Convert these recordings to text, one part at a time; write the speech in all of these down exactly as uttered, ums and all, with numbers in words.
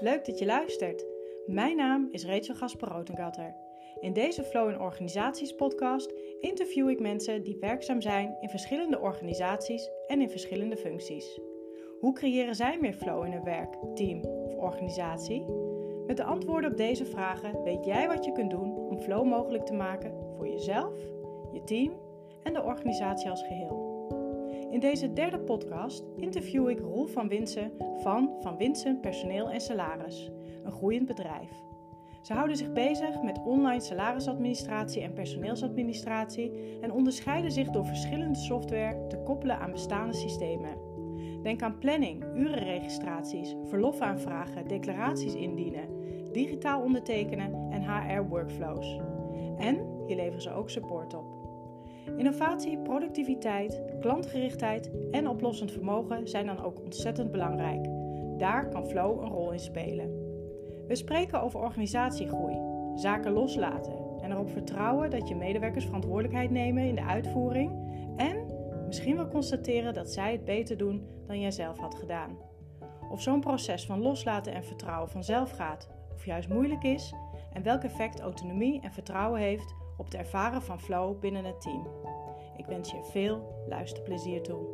Leuk dat je luistert. Mijn naam is Rachel Gasper-Rotengatter. In deze Flow in Organisaties podcast interview ik mensen die werkzaam zijn in verschillende organisaties en in verschillende functies. Hoe creëren zij meer flow in hun werk, team of organisatie? Met de antwoorden op deze vragen weet jij wat je kunt doen om flow mogelijk te maken voor jezelf, je team en de organisatie als geheel. In deze derde podcast interview ik Roel van Winsen van Van Winsen Personeel en Salaris, een groeiend bedrijf. Ze houden zich bezig met online salarisadministratie en personeelsadministratie en onderscheiden zich door verschillende software te koppelen aan bestaande systemen. Denk aan planning, urenregistraties, verlofaanvragen, declaraties indienen, digitaal ondertekenen en H R-workflows. En hier leveren ze ook support op. Innovatie, productiviteit, klantgerichtheid en oplossend vermogen zijn dan ook ontzettend belangrijk. Daar kan flow een rol in spelen. We spreken over organisatiegroei, zaken loslaten en erop vertrouwen dat je medewerkers verantwoordelijkheid nemen in de uitvoering en misschien wel constateren dat zij het beter doen dan jij zelf had gedaan. Of zo'n proces van loslaten en vertrouwen vanzelf gaat of juist moeilijk is en welk effect autonomie en vertrouwen heeft op het ervaren van flow binnen het team. Ik wens je veel luisterplezier toe.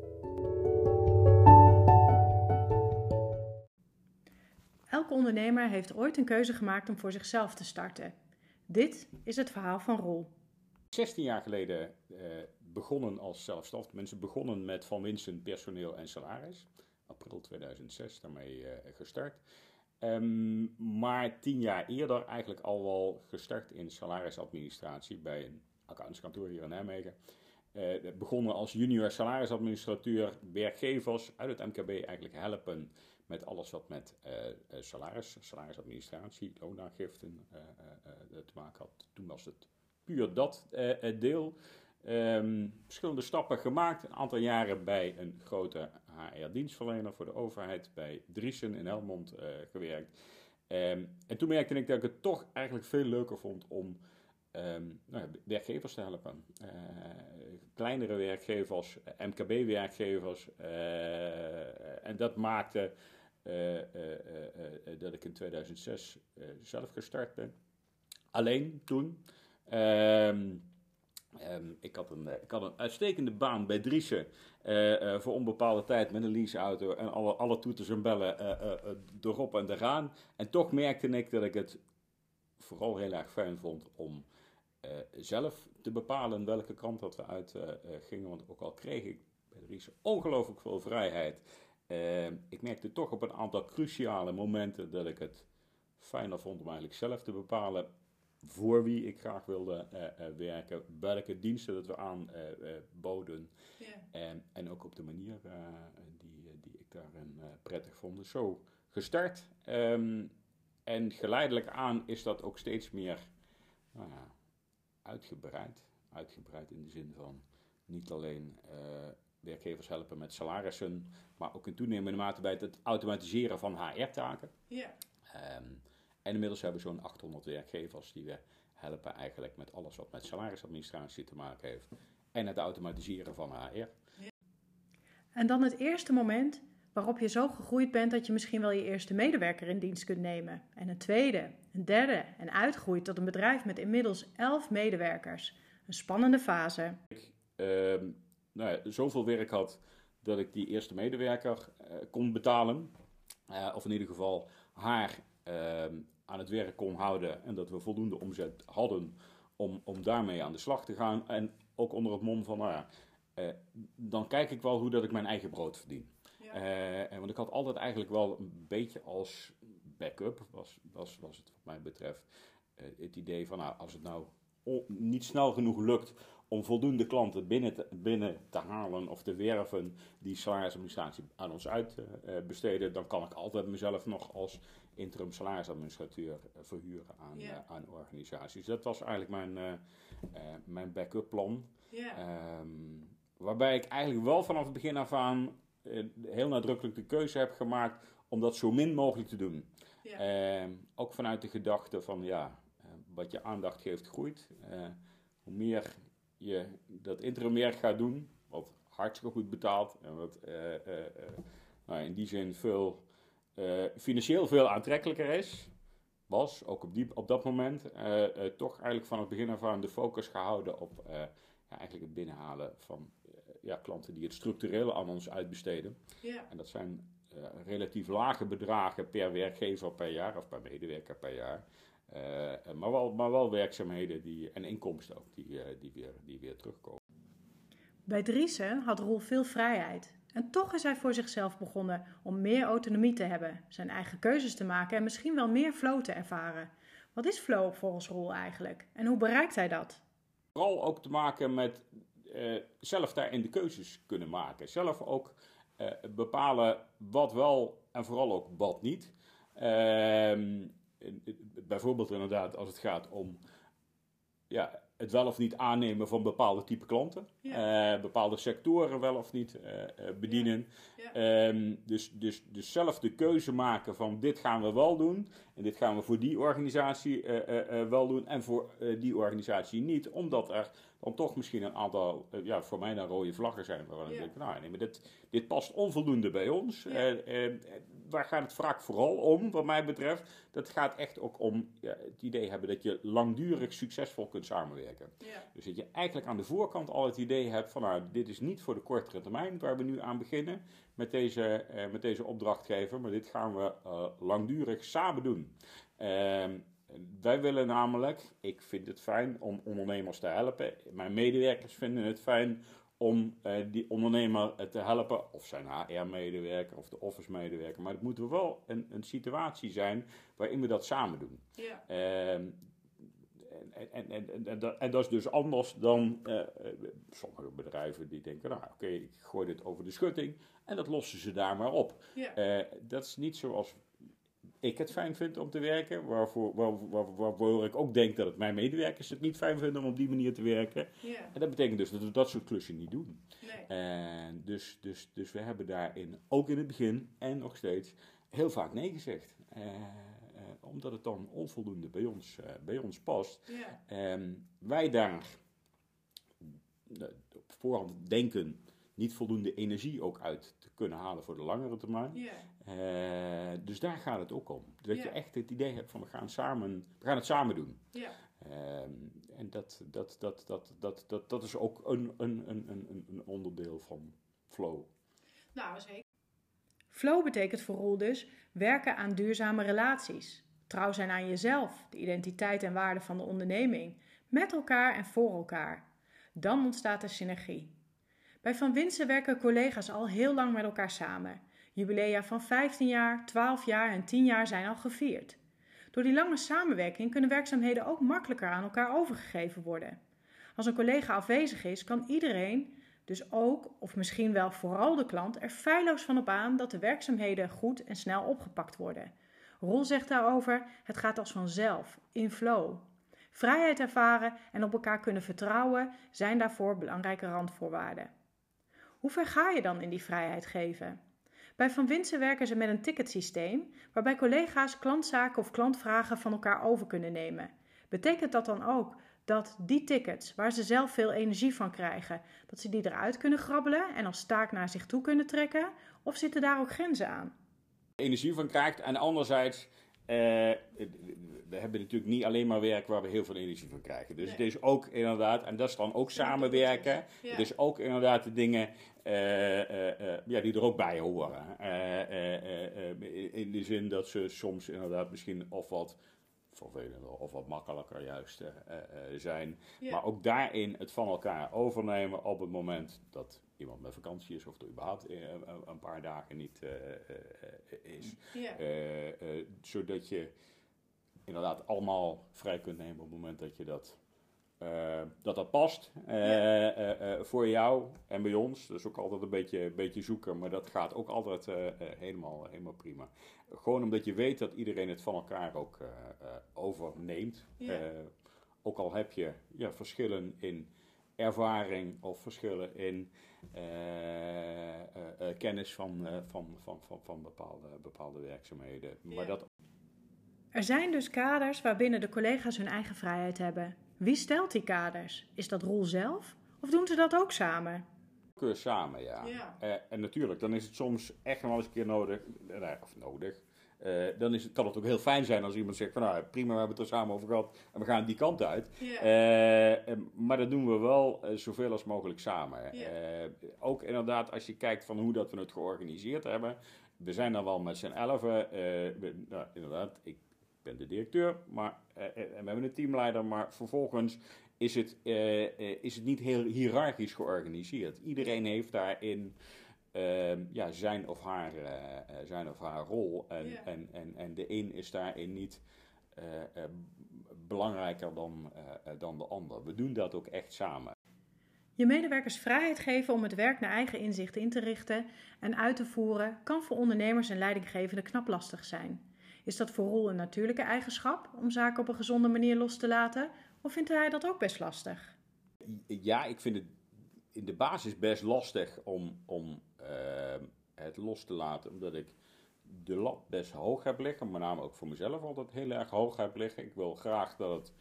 Elke ondernemer heeft ooit een keuze gemaakt om voor zichzelf te starten. Dit is het verhaal van Roel. zestien jaar geleden uh, begonnen als zelfstandig. Mensen begonnen met Van Winsen Personeel en Salaris. April tweeduizend zes daarmee uh, gestart. Um, maar tien jaar eerder eigenlijk al wel gestart in salarisadministratie bij een accountantskantoor hier in Nijmegen. Uh, begonnen als junior salarisadministrateur, werkgevers uit het M K B eigenlijk helpen met alles wat met uh, salaris, salarisadministratie, loonaangiften uh, uh, uh, te maken had. Toen was het puur dat uh, deel. Um, verschillende stappen gemaakt, een aantal jaren bij een grote H R-dienstverlener voor de overheid, bij Driessen in Helmond uh, gewerkt. Um, en toen merkte ik dat ik het toch eigenlijk veel leuker vond om um, nou, werkgevers te helpen. Uh, kleinere werkgevers, M K B-werkgevers. Uh, en dat maakte uh, uh, uh, uh, dat ik in tweeduizend zes uh, zelf gestart ben. Alleen toen. Um, Um, ik, had een, ik had een uitstekende baan bij Driessen uh, uh, voor onbepaalde tijd met een leaseauto en alle, alle toeters en bellen uh, uh, uh, erop en eraan. En toch merkte ik dat ik het vooral heel erg fijn vond om uh, zelf te bepalen welke kant dat we uit uh, uh, gingen. Want ook al kreeg ik bij Driessen ongelooflijk veel vrijheid, uh, ik merkte toch op een aantal cruciale momenten dat ik het fijner vond om eigenlijk zelf te bepalen voor wie ik graag wilde uh, uh, werken, welke diensten dat we aanboden uh, uh, yeah. en, en ook op de manier uh, die, uh, die ik daarin uh, prettig vond. Dus zo gestart um, en geleidelijk aan is dat ook steeds meer nou ja, uitgebreid. Uitgebreid in de zin van niet alleen uh, werkgevers helpen met salarissen, maar ook in toenemende mate bij het automatiseren van H R-taken. Yeah. Um, En inmiddels hebben we zo'n achthonderd werkgevers die we helpen eigenlijk met alles wat met salarisadministratie te maken heeft. En het automatiseren van H R. En dan het eerste moment waarop je zo gegroeid bent dat je misschien wel je eerste medewerker in dienst kunt nemen. En een tweede, een derde en uitgroeit tot een bedrijf met inmiddels elf medewerkers. Een spannende fase. Ik uh, nou ja, zoveel werk had dat ik die eerste medewerker uh, kon betalen. Uh, of in ieder geval haar Uh, aan het werk kon houden en dat we voldoende omzet hadden om, om daarmee aan de slag te gaan. En ook onder het mom van, nou ja, uh, dan kijk ik wel hoe dat ik mijn eigen brood verdien. Ja. Uh, en want ik had altijd eigenlijk wel een beetje als backup, was, was, was het wat mij betreft, uh, het idee van, nou, als het nou on, niet snel genoeg lukt om voldoende klanten binnen te, binnen te halen of te werven die salarisadministratie aan ons uitbesteden, uh, dan kan ik altijd mezelf nog als interim salarisadministrateur uh, verhuren aan, yeah. uh, aan organisaties. Dat was eigenlijk mijn, uh, uh, mijn backup plan. Yeah. Um, waarbij ik eigenlijk wel vanaf het begin af aan uh, heel nadrukkelijk de keuze heb gemaakt om dat zo min mogelijk te doen. Yeah. Uh, ook vanuit de gedachte van ja, uh, wat je aandacht geeft groeit. Uh, hoe meer je dat interim werk gaat doen, wat hartstikke goed betaalt en wat uh, uh, uh, nou, in die zin veel uh, financieel veel aantrekkelijker is, was ook op, die, op dat moment uh, uh, toch eigenlijk van het begin af aan de focus gehouden op uh, ja, eigenlijk het binnenhalen van uh, ja, klanten die het structureel aan ons uitbesteden. Ja. En dat zijn uh, relatief lage bedragen per werkgever per jaar of per medewerker per jaar. Uh, maar, wel, maar wel werkzaamheden die, en inkomsten ook die, uh, die, weer, die weer terugkomen. Bij Driessen had Roel veel vrijheid. En toch is hij voor zichzelf begonnen om meer autonomie te hebben, zijn eigen keuzes te maken en misschien wel meer flow te ervaren. Wat is flow volgens Roel eigenlijk en hoe bereikt hij dat? Vooral ook te maken met uh, zelf daarin de keuzes kunnen maken. Zelf ook uh, bepalen wat wel en vooral ook wat niet. Uh, bijvoorbeeld inderdaad als het gaat om ja, het wel of niet aannemen van bepaalde type klanten. Ja. Uh, bepaalde sectoren wel of niet uh, uh, bedienen. Ja. Ja. Um, dus, dus, dus zelf de keuze maken van dit gaan we wel doen. En dit gaan we voor die organisatie uh, uh, uh, wel doen. En voor uh, die organisatie niet. Omdat er dan toch misschien een aantal, uh, ja, voor mij dan rode vlaggen zijn. Waarvan ja. ik denk, nou nee, maar dit, dit past onvoldoende bij ons. Ja. Uh, uh, waar gaat het vaak vooral om, wat mij betreft? Dat gaat echt ook om ja, het idee hebben dat je langdurig succesvol kunt samenwerken. Ja. Dus dat je eigenlijk aan de voorkant al het idee hebt van, nou, dit is niet voor de kortere termijn waar we nu aan beginnen met deze, uh, met deze opdrachtgever, maar dit gaan we uh, langdurig samen doen. Uh, wij willen namelijk, ik vind het fijn om ondernemers te helpen, mijn medewerkers vinden het fijn om uh, die ondernemer te helpen, of zijn H R-medewerker of de office-medewerker. Maar het moet wel een, een situatie zijn waarin we dat samen doen. Ja. Uh, en, en, en, en, en, dat, en dat is dus anders dan uh, sommige bedrijven die denken, nou oké, okay, ik gooi dit over de schutting en dat lossen ze daar maar op. Ja. Uh, dat is niet zoals ik het fijn vind om te werken, waarvoor, waar, waar, waarvoor ik ook denk dat het mijn medewerkers het niet fijn vinden om op die manier te werken. Yeah. En dat betekent dus dat we dat soort klussen niet doen. Nee. En dus, dus, dus we hebben daarin, ook in het begin en nog steeds, heel vaak nee gezegd. Uh, uh, omdat het dan onvoldoende bij ons, uh, bij ons past. Yeah. Um, wij daar uh, op voorhand denken niet voldoende energie ook uit te kunnen halen voor de langere termijn. Yeah. Uh, dus daar gaat het ook om. Dat yeah. je echt het idee hebt van we gaan, samen, we gaan het samen doen. Yeah. Uh, en dat, dat, dat, dat, dat, dat, dat is ook een, een, een, een, een onderdeel van flow. Nou, zeker. Flow betekent voor Roel dus werken aan duurzame relaties. Trouw zijn aan jezelf, de identiteit en waarde van de onderneming. Met elkaar en voor elkaar. Dan ontstaat er synergie. Bij Van Winsen werken collega's al heel lang met elkaar samen. Jubilea van vijftien jaar, twaalf jaar en tien jaar zijn al gevierd. Door die lange samenwerking kunnen werkzaamheden ook makkelijker aan elkaar overgegeven worden. Als een collega afwezig is, kan iedereen, dus ook of misschien wel vooral de klant, er feilloos van op aan dat de werkzaamheden goed en snel opgepakt worden. Roel zegt daarover, het gaat als vanzelf, in flow. Vrijheid ervaren en op elkaar kunnen vertrouwen zijn daarvoor belangrijke randvoorwaarden. Hoe ver ga je dan in die vrijheid geven? Bij Van Winsen werken ze met een ticketsysteem waarbij collega's klantzaken of klantvragen van elkaar over kunnen nemen. Betekent dat dan ook dat die tickets waar ze zelf veel energie van krijgen, dat ze die eruit kunnen grabbelen en als taak naar zich toe kunnen trekken? Of zitten daar ook grenzen aan? Energie van krijgt en anderzijds, uh, we hebben natuurlijk niet alleen maar werk waar we heel veel energie van krijgen. Dus nee. Het is ook inderdaad, en dat is dan ook samenwerken, ja. Het is ook inderdaad de dingen uh, uh, uh, ja, die er ook bij horen. Uh, uh, uh, uh, in de zin dat ze soms inderdaad misschien of wat vervelender of wat makkelijker juist uh, uh, zijn. Ja. Maar ook daarin het van elkaar overnemen op het moment dat iemand met vakantie is of er überhaupt uh, een paar dagen niet uh, uh, is. Ja. Uh, uh, zodat je inderdaad allemaal vrij kunt nemen op het moment dat je dat, uh, dat, dat past uh, ja. uh, uh, voor jou en bij ons. Dat is ook altijd een beetje, een beetje zoeken, maar dat gaat ook altijd uh, uh, helemaal, helemaal prima. Gewoon omdat je weet dat iedereen het van elkaar ook uh, uh, overneemt. Ja. Uh, ook al heb je ja, verschillen in ervaring of verschillen in uh, uh, uh, kennis van, uh, van, van, van, van bepaalde, bepaalde werkzaamheden. Maar ja. dat... Er zijn dus kaders waarbinnen de collega's hun eigen vrijheid hebben. Wie stelt die kaders? Is dat Roel zelf? Of doen ze dat ook samen? Samen, ja. ja. Uh, en natuurlijk, dan is het soms echt nog wel eens een keer nodig, uh, of nodig, Uh, dan is het, kan het ook heel fijn zijn als iemand zegt van nou prima, we hebben het er samen over gehad en we gaan die kant uit. Yeah. Uh, maar dat doen we wel uh, zoveel als mogelijk samen. Yeah. Uh, ook inderdaad als je kijkt van hoe dat we het georganiseerd hebben. We zijn dan wel met z'n elfen. Uh, we, nou, inderdaad, ik ben de directeur maar, uh, en we hebben een teamleider, maar vervolgens is het, uh, uh, is het niet heel hiërarchisch georganiseerd. Iedereen heeft daarin uh, ja, zijn, of haar, uh, zijn of haar rol. En, yeah. en, en, en de een is daarin niet uh, uh, belangrijker dan, uh, dan de ander. We doen dat ook echt samen. Je medewerkers vrijheid geven om het werk naar eigen inzicht in te richten en uit te voeren kan voor ondernemers en leidinggevenden knap lastig zijn. Is dat voor Roel een natuurlijke eigenschap om zaken op een gezonde manier los te laten? Of vindt hij dat ook best lastig? Ja, ik vind het in de basis best lastig om, om uh, het los te laten. Omdat ik de lat best hoog heb liggen. Met name ook voor mezelf altijd heel erg hoog heb liggen. Ik wil graag dat het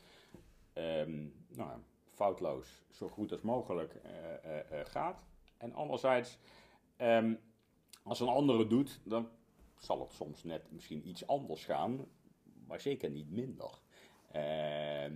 um, nou, foutloos, zo goed als mogelijk uh, uh, uh, gaat. En anderzijds, um, als een andere het doet, dan zal het soms net misschien iets anders gaan. Maar zeker niet minder. Uh,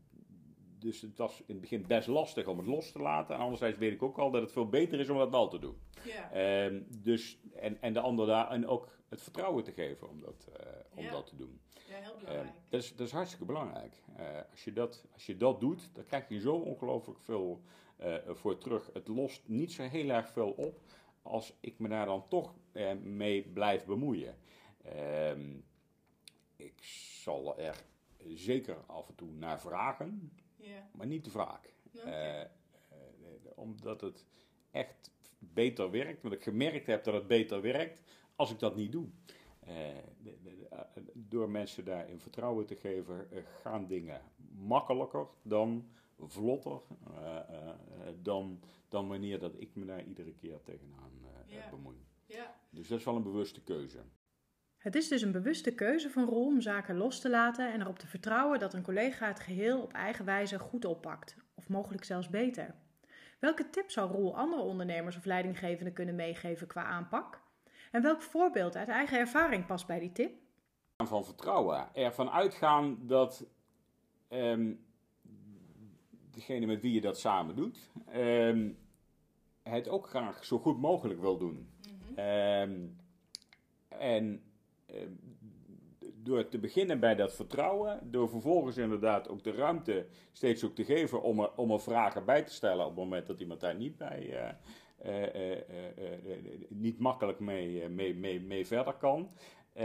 Dus het was in het begin best lastig om het los te laten. En anderzijds weet ik ook al dat het veel beter is om dat wel te doen. Yeah. Um, dus, en, en de ander daar en ook het vertrouwen te geven om dat, uh, om yeah. dat te doen. Ja, heel belangrijk. Um, dat, is, dat is hartstikke belangrijk. Uh, als, je dat, als je dat doet, dan krijg je zo ongelooflijk veel uh, voor terug. Het lost niet zo heel erg veel op als ik me daar dan toch uh, mee blijf bemoeien. Um, ik zal er zeker af en toe naar vragen. Yeah. Maar niet te vaak. Okay. Uh, uh, omdat het echt beter werkt. Want ik gemerkt heb dat het beter werkt als ik dat niet doe. Uh, de, de, de, uh, door mensen daarin vertrouwen te geven, uh, gaan dingen makkelijker dan, vlotter uh, uh, dan, dan wanneer dat ik me daar iedere keer tegenaan uh, yeah. bemoei. Yeah. Dus dat is wel een bewuste keuze. Het is dus een bewuste keuze van Roel om zaken los te laten en erop te vertrouwen dat een collega het geheel op eigen wijze goed oppakt, of mogelijk zelfs beter. Welke tips zou Roel andere ondernemers of leidinggevenden kunnen meegeven qua aanpak? En welk voorbeeld uit eigen ervaring past bij die tip? Van vertrouwen. Ervan uitgaan dat um, degene met wie je dat samen doet, um, het ook graag zo goed mogelijk wil doen. Mm-hmm. Um, en door te beginnen bij dat vertrouwen, door vervolgens inderdaad ook de ruimte steeds ook te geven om er, om er vragen bij te stellen op het moment dat iemand daar niet bij, uh, uh, uh, uh, uh, niet makkelijk mee, uh, mee, mee, mee verder kan. Uh,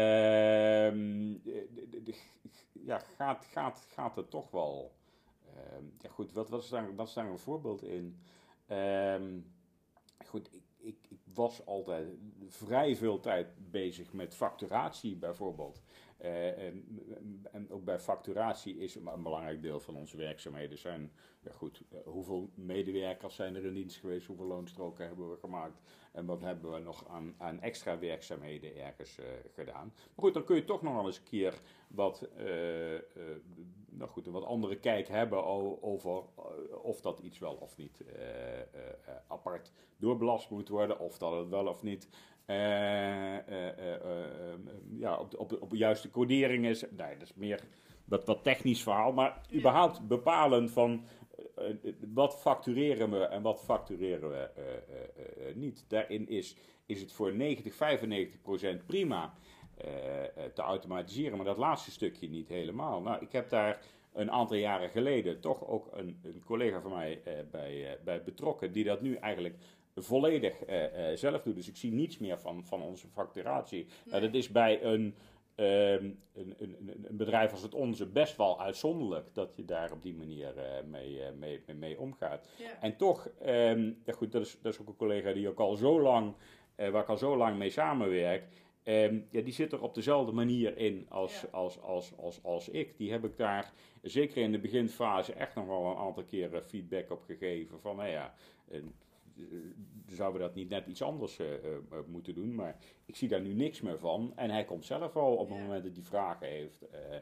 de, de, de, ja, gaat, gaat, gaat het toch wel. Uh, ja goed, wat, wat, is daar, wat is daar een voorbeeld in? Uh, goed, ik, ik, ik was altijd vrij veel tijd bezig met facturatie bijvoorbeeld. Uh, en, en ook bij facturatie is een belangrijk deel van onze werkzaamheden zijn, ja goed, uh, hoeveel medewerkers zijn er in dienst geweest, hoeveel loonstroken hebben we gemaakt en wat hebben we nog aan, aan extra werkzaamheden ergens uh, gedaan. Maar goed, dan kun je toch nog wel eens een keer wat, uh, uh, nou goed, een wat andere kijk hebben over uh, of dat iets wel of niet uh, uh, uh, apart doorbelast moet worden, of dat het wel of niet Uh, uh, uh, uh, ja, op, de, op, op de juiste codering is. Nee, dat is meer dat wat technisch verhaal, maar ja. überhaupt bepalen van uh, uh, wat factureren we en wat factureren we uh, uh, uh, niet. Daarin is, is het voor negentig, vijfennegentig procent prima uh, uh, te automatiseren, maar dat laatste stukje niet helemaal. Nou, ik heb daar een aantal jaren geleden toch ook een, een collega van mij uh, bij, uh, bij betrokken, die dat nu eigenlijk volledig uh, uh, zelf doet. Dus ik zie niets meer van, van onze facturatie. Nee. Nou, dat is bij een, uh, een, een, een bedrijf als het onze best wel uitzonderlijk dat je daar op die manier uh, mee, uh, mee, mee, mee omgaat. Ja. En toch, um, ja goed, dat is, dat is ook een collega die ook al zo lang, uh, waar ik al zo lang mee samenwerk. Um, ja, die zit er op dezelfde manier in als, ja. als, als, als, als ik. Die heb ik daar, zeker in de beginfase, echt nog wel een aantal keren feedback op gegeven. Van, nou ja, een, zouden we dat niet net iets anders uh, uh, moeten doen, maar ik zie daar nu niks meer van. En hij komt zelf al op het ja. moment dat hij vragen heeft, uh,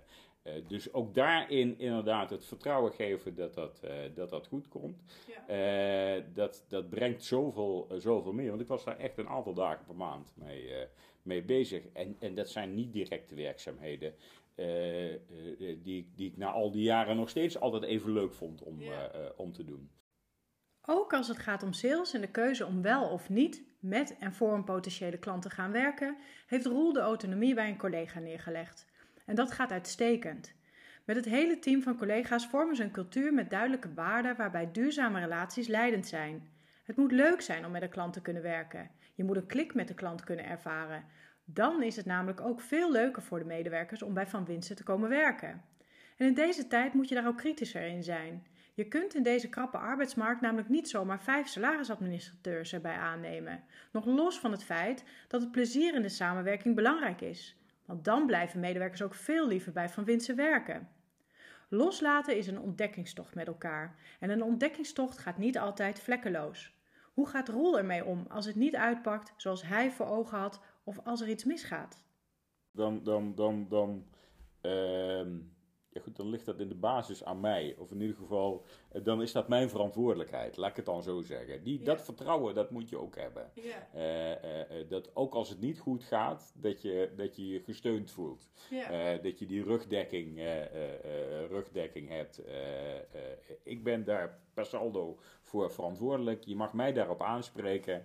uh, dus ook daarin inderdaad het vertrouwen geven dat dat, uh, dat, dat goed komt. Ja. Uh, dat, dat brengt zoveel, uh, zoveel meer. Want ik was daar echt een aantal dagen per maand mee, uh, mee bezig. En, en dat zijn niet directe werkzaamheden uh, uh, die, die ik na al die jaren nog steeds altijd even leuk vond om, ja. uh, uh, om te doen. Ook als het gaat om sales en de keuze om wel of niet met en voor een potentiële klant te gaan werken, heeft Roel de autonomie bij een collega neergelegd. En dat gaat uitstekend. Met het hele team van collega's vormen ze een cultuur met duidelijke waarden waarbij duurzame relaties leidend zijn. Het moet leuk zijn om met een klant te kunnen werken. Je moet een klik met de klant kunnen ervaren. Dan is het namelijk ook veel leuker voor de medewerkers om bij Van Winsen te komen werken. En in deze tijd moet je daar ook kritischer in zijn. Je kunt in deze krappe arbeidsmarkt namelijk niet zomaar vijf salarisadministrateurs erbij aannemen. Nog los van het feit dat het plezier in de samenwerking belangrijk is. Want dan blijven medewerkers ook veel liever bij Van Winsen werken. Loslaten is een ontdekkingstocht met elkaar. En een ontdekkingstocht gaat niet altijd vlekkeloos. Hoe gaat Roel ermee om als het niet uitpakt zoals hij voor ogen had of als er iets misgaat? Dan, dan, dan, dan... Uh... Ja goed, dan ligt dat in de basis aan mij. Of in ieder geval, dan is dat mijn verantwoordelijkheid. Laat ik het dan zo zeggen. Die, ja. Dat vertrouwen, dat moet je ook hebben. Ja. Uh, uh, uh, dat ook als het niet goed gaat, dat je dat je, je gesteund voelt. Ja. Uh, dat je die rugdekking, uh, uh, uh, rugdekking hebt. Uh, uh, ik ben daar per saldo voor verantwoordelijk. Je mag mij daarop aanspreken.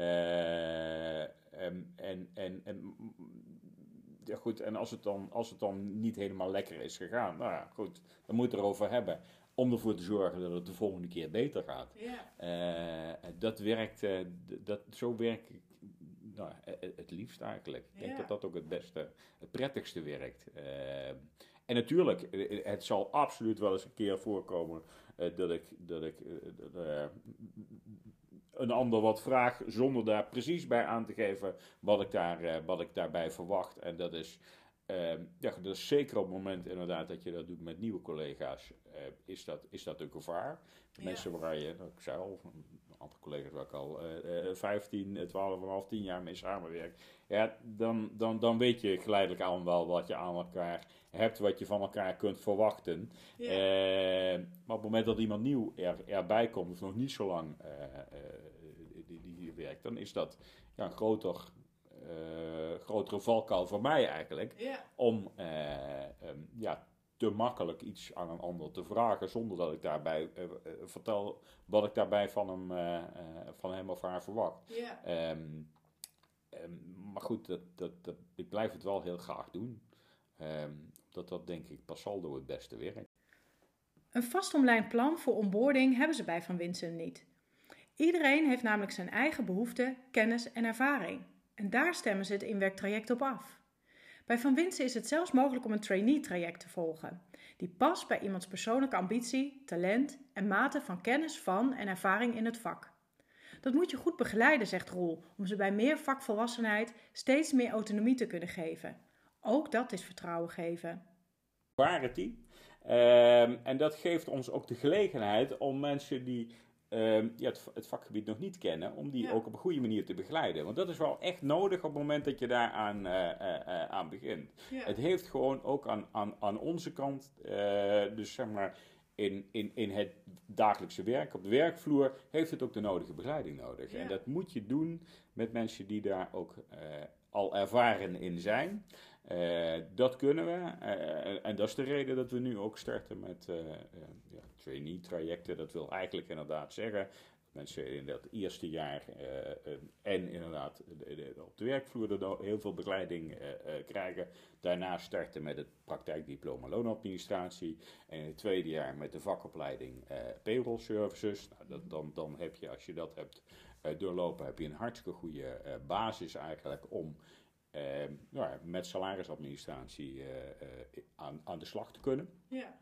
Uh, en... en, en, en Ja goed, en als het, dan, als het dan niet helemaal lekker is gegaan, nou ja, goed, dan moet je het erover hebben. Om ervoor te zorgen dat het de volgende keer beter gaat. Yeah. Uh, dat werkt, uh, dat, zo werk ik nou, het liefst eigenlijk. Ik denk yeah. dat dat ook het beste, het prettigste werkt. Uh, en natuurlijk, het zal absoluut wel eens een keer voorkomen uh, dat ik... Dat ik uh, een ander wat vraag, zonder daar precies bij aan te geven wat ik, daar, uh, wat ik daarbij verwacht. En dat is, uh, ja, dat is zeker op het moment inderdaad dat je dat doet met nieuwe collega's, uh, is, dat, is dat een gevaar. Ja. Mensen waar je, nou, ik zei al, een aantal collega's waar ik al uh, uh, vijftien, twaalf en half, tien jaar mee samenwerk. Ja, dan, dan, dan weet je geleidelijk aan wel wat je aan elkaar hebt, wat je van elkaar kunt verwachten. Ja. Uh, maar op het moment dat iemand nieuw er, erbij komt, of nog niet zo lang uh, uh, die, die hier werkt, dan is dat ja, een groter, uh, grotere valkuil voor mij eigenlijk. Ja. Om uh, um, ja, te makkelijk iets aan een ander te vragen, zonder dat ik daarbij uh, uh, vertel wat ik daarbij van hem, uh, uh, van hem of haar verwacht. Ja. Um, um, maar goed, dat, dat, dat, ik blijf het wel heel graag doen. Um, dat dat denk ik per saldo het beste werkt. Een vastomlijnd plan voor onboarding hebben ze bij Van Winsen niet. Iedereen heeft namelijk zijn eigen behoeften, kennis en ervaring. En daar stemmen ze het inwerktraject op af. Bij Van Winsen is het zelfs mogelijk om een trainee-traject te volgen. Die past bij iemands persoonlijke ambitie, talent en mate van kennis van en ervaring in het vak. Dat moet je goed begeleiden, zegt Roel, om ze bij meer vakvolwassenheid steeds meer autonomie te kunnen geven. Ook dat is vertrouwen geven. Waar team. Uh, en dat geeft ons ook de gelegenheid om mensen die uh, ja, het, het vakgebied nog niet kennen, om die ja. ook op een goede manier te begeleiden. Want dat is wel echt nodig op het moment dat je daar aan, uh, uh, aan begint. Ja. Het heeft gewoon ook aan, aan, aan onze kant, uh, dus zeg maar in, in, in het dagelijkse werk, op de werkvloer, heeft het ook de nodige begeleiding nodig. Ja. En dat moet je doen met mensen die daar ook uh, al ervaren in zijn. Uh, dat kunnen we. Uh, en dat is de reden dat we nu ook starten met uh, uh, ja, trainee-trajecten. Dat wil eigenlijk inderdaad zeggen dat mensen in dat eerste jaar uh, uh, en inderdaad de, de, op de vloer er heel veel begeleiding uh, uh, krijgen. Daarna starten met het praktijkdiploma loonadministratie. En in het tweede jaar met de vakopleiding uh, payroll services. Nou, dat, dan, dan heb je, als je dat hebt uh, doorlopen, heb je een hartstikke goede uh, basis eigenlijk om Uh, nou ja, met salarisadministratie uh, uh, aan, aan de slag te kunnen. Ja.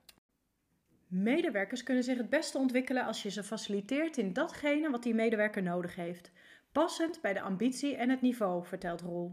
Medewerkers kunnen zich het beste ontwikkelen als je ze faciliteert in datgene wat die medewerker nodig heeft. Passend bij de ambitie en het niveau, vertelt Roel.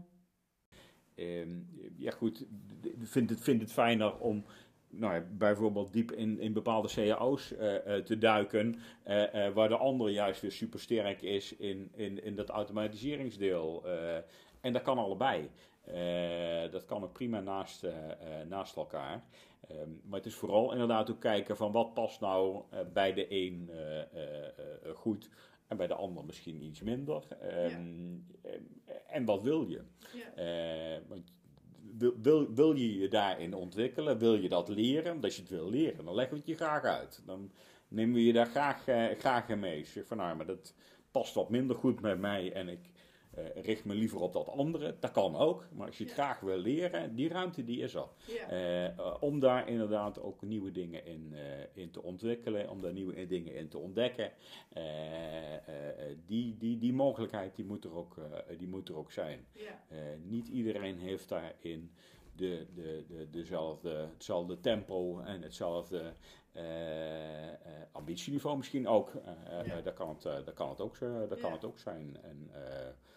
Uh, ja goed, ik vind het, vind het fijner om nou ja, bijvoorbeeld diep in, in bepaalde C A O's uh, uh, te duiken, uh, uh, waar de ander juist weer super sterk is in, in, in dat automatiseringsdeel. Uh, En dat kan allebei. Uh, dat kan ook prima naast, uh, uh, naast elkaar. Um, maar het is vooral inderdaad ook kijken van wat past nou uh, bij de een uh, uh, uh, goed en bij de ander misschien iets minder. Um, ja. En wat wil je? Ja. Uh, want wil, wil, wil je je daarin ontwikkelen? Wil je dat leren? Want als je het wil leren, dan leggen we het je graag uit. Dan nemen we je daar graag, uh, graag in mee. Zeg van nou, maar dat past wat minder goed met mij en ik uh, richt me liever op dat andere. Dat kan ook, maar als je het ja. graag wil leren, die ruimte die is er. Ja. Uh, uh, om daar inderdaad ook nieuwe dingen in, uh, in te ontwikkelen, om daar nieuwe dingen in te ontdekken. Uh, uh, die, die, die mogelijkheid die moet er ook, uh, die moet er ook zijn. Ja. Uh, niet iedereen heeft daarin de, de, de, dezelfde, hetzelfde tempo en hetzelfde uh, uh, ambitieniveau misschien ook. Uh, ja. uh, dat, kan het, uh, dat, kan het ook, uh, dat kan ja. het ook zijn. En, uh...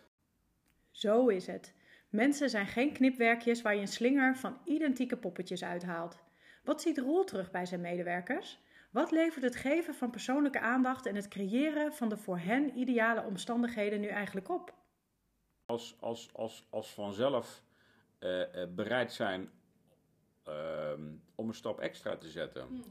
Zo is het. Mensen zijn geen knipwerkjes waar je een slinger van identieke poppetjes uithaalt. Wat ziet Roel terug bij zijn medewerkers? Wat levert het geven van persoonlijke aandacht en het creëren van de voor hen ideale omstandigheden nu eigenlijk op? Als, als, als, als vanzelf uh, uh, bereid zijn uh, om een stap extra te zetten. Hmm.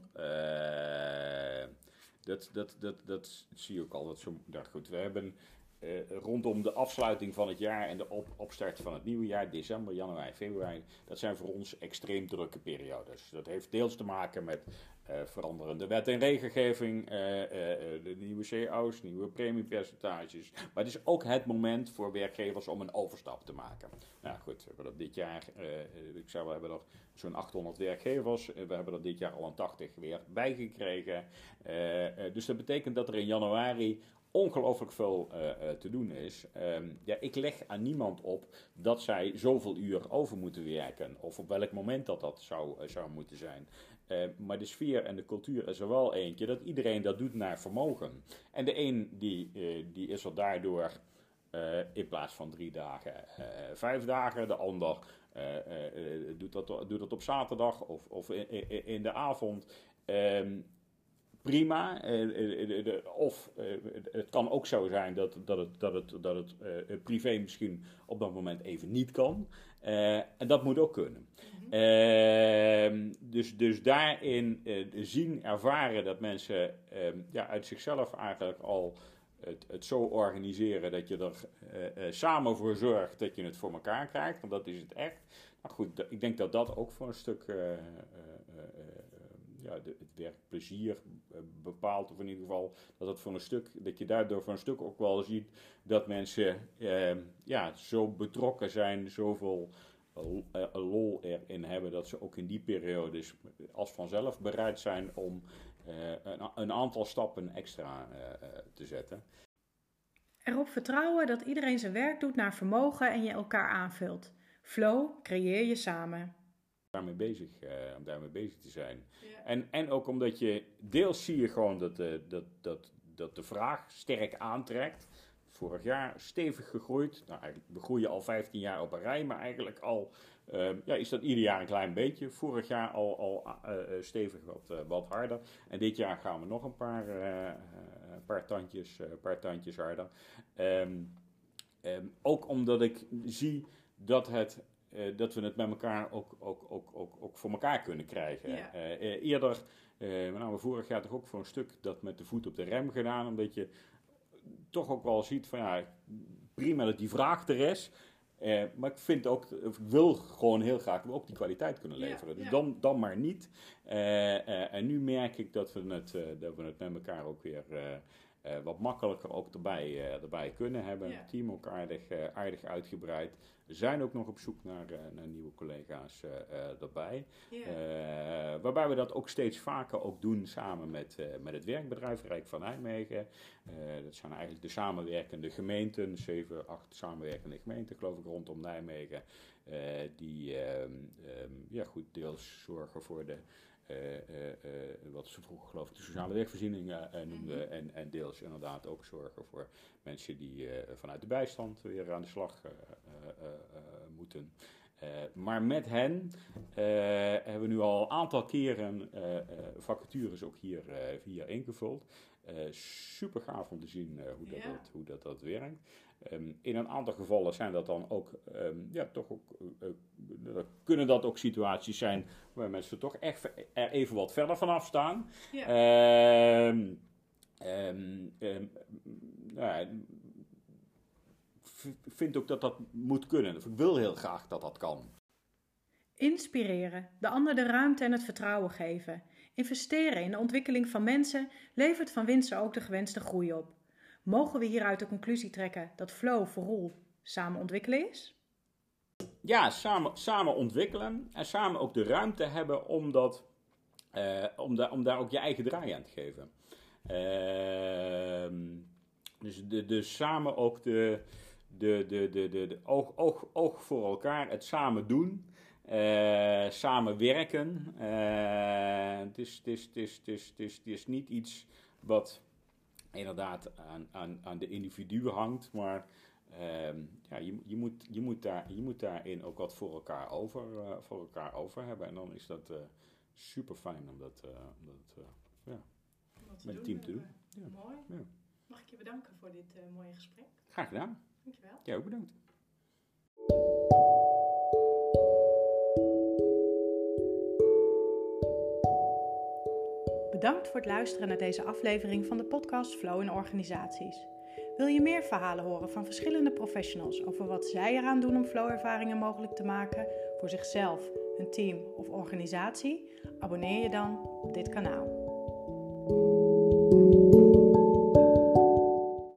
Uh, dat, dat, dat, dat zie je ook altijd zo. Nou goed, we hebben uh, rondom de afsluiting van het jaar en de op, opstart van het nieuwe jaar, december, januari, februari, dat zijn voor ons extreem drukke periodes. Dat heeft deels te maken met Uh, veranderende wet en regelgeving, uh, uh, de nieuwe C O's, nieuwe premiepercentages. Maar het is ook het moment voor werkgevers om een overstap te maken. Nou goed, we hebben dat dit jaar, uh, ik zei we hebben er zo'n achthonderd werkgevers. Uh, we hebben er dit jaar al een tachtig weer bijgekregen. Uh, uh, dus dat betekent dat er in januari ongelooflijk veel uh, uh, te doen is. Um, ja, ik leg aan niemand op dat zij zoveel uur over moeten werken. Of op welk moment dat dat zou, uh, zou moeten zijn. Uh, maar de sfeer en de cultuur is er wel eentje dat iedereen dat doet naar vermogen. En de een die, uh, die is er daardoor uh, in plaats van drie dagen, uh, vijf dagen. De ander uh, uh, doet, dat, doet dat op zaterdag of, of in, in, in de avond. Um, Prima, uh, uh, of uh, het kan ook zo zijn dat, dat het, dat het, dat het uh, privé misschien op dat moment even niet kan. Uh, en dat moet ook kunnen. Mm-hmm. Uh, dus, dus daarin uh, zien, ervaren dat mensen uh, ja, uit zichzelf eigenlijk al het, het zo organiseren dat je er uh, uh, samen voor zorgt dat je het voor elkaar krijgt. Want dat is het echt. Nou goed, ik denk dat dat ook voor een stuk Uh, uh, Ja, de, het werkplezier uh, bepaalt, of in ieder geval dat het voor een stuk, dat je daardoor voor een stuk ook wel ziet dat mensen uh, ja, zo betrokken zijn, zoveel uh, uh, lol erin hebben, dat ze ook in die periodes als vanzelf bereid zijn om uh, een, een aantal stappen extra uh, uh, te zetten. Erop vertrouwen dat iedereen zijn werk doet naar vermogen en je elkaar aanvult. Flow creëer je samen. Daarmee bezig, uh, om daarmee bezig te zijn. Ja. En, en ook omdat je, deels zie je gewoon dat de, dat, dat, dat de vraag sterk aantrekt. Vorig jaar stevig gegroeid. Nou, eigenlijk, we groeien al vijftien jaar op een rij, maar eigenlijk al uh, ja, is dat ieder jaar een klein beetje. Vorig jaar al, al uh, stevig wat, uh, wat harder. En dit jaar gaan we nog een paar, uh, een paar, tandjes, uh, paar tandjes harder. Um, um, ook omdat ik zie dat het Uh, dat we het met elkaar ook, ook, ook, ook, ook voor elkaar kunnen krijgen. Ja. Uh, uh, eerder, uh, we hebben vorig jaar toch ook voor een stuk dat met de voet op de rem gedaan, omdat je toch ook wel ziet van ja, prima dat die vraag er is, uh, maar ik vind ook, ik wil gewoon heel graag ook die kwaliteit kunnen leveren. Ja, ja. Dus dan, dan maar niet. Uh, uh, en nu merk ik dat we het, uh, dat we het met elkaar ook weer Uh, Uh, wat makkelijker ook erbij, uh, erbij kunnen hebben. Ja. Het team ook aardig, uh, aardig uitgebreid. We zijn ook nog op zoek naar, uh, naar nieuwe collega's uh, uh, erbij. Ja. Uh, waarbij we dat ook steeds vaker ook doen samen met, uh, met het werkbedrijf Rijk van Nijmegen. Uh, dat zijn eigenlijk de samenwerkende gemeenten, zeven, acht samenwerkende gemeenten geloof ik rondom Nijmegen. Uh, die uh, um, ja, goed deels zorgen voor de Uh, uh, uh, wat ze vroeger geloof ik de sociale werkvoorziening uh, noemden. Mm-hmm. en, en deels inderdaad ook zorgen voor mensen die uh, vanuit de bijstand weer aan de slag uh, uh, uh, moeten. Uh, maar met hen uh, hebben we nu al een aantal keren uh, uh, vacatures ook hier, uh, hier ingevuld. Uh, super gaaf om te zien uh, hoe, dat, Ja. dat, hoe dat, dat werkt. Um, in een aantal gevallen zijn dat dan ook, um, ja, toch ook, uh, uh, kunnen dat ook situaties zijn waar mensen toch echt er even wat verder vanaf staan. Ja. Um, um, um, nou, ik vind ook dat dat moet kunnen. Ik wil heel graag dat dat kan. Inspireren, de ander de ruimte en het vertrouwen geven. Investeren in de ontwikkeling van mensen levert van winst ook de gewenste groei op. Mogen we hieruit de conclusie trekken dat flow vooral samen ontwikkelen is? Ja, samen, samen ontwikkelen en samen ook de ruimte hebben om, dat, uh, om, da, om daar ook je eigen draai aan te geven. Uh, dus, de, dus samen ook de, de, de, de, de, de oog, oog, oog voor elkaar, het samen doen. Uh, samen werken. Uh, het, is, het, is, het, is, het, is, het, is, het is niet iets wat inderdaad aan, aan, aan de individu hangt, maar uh, ja, je, je, moet, je, moet daar, je moet daarin ook wat voor elkaar over, uh, voor elkaar over hebben. En dan is dat uh, super fijn om dat, uh, om dat uh, ja, met het team te doen. Ja. Mooi. Ja. Mag ik je bedanken voor dit uh, mooie gesprek? Graag gedaan. Dankjewel. Jij ook bedankt. Bedankt voor het luisteren naar deze aflevering van de podcast Flow in Organisaties. Wil je meer verhalen horen van verschillende professionals over wat zij eraan doen om flow-ervaringen mogelijk te maken voor zichzelf, hun team of organisatie? Abonneer je dan op dit kanaal.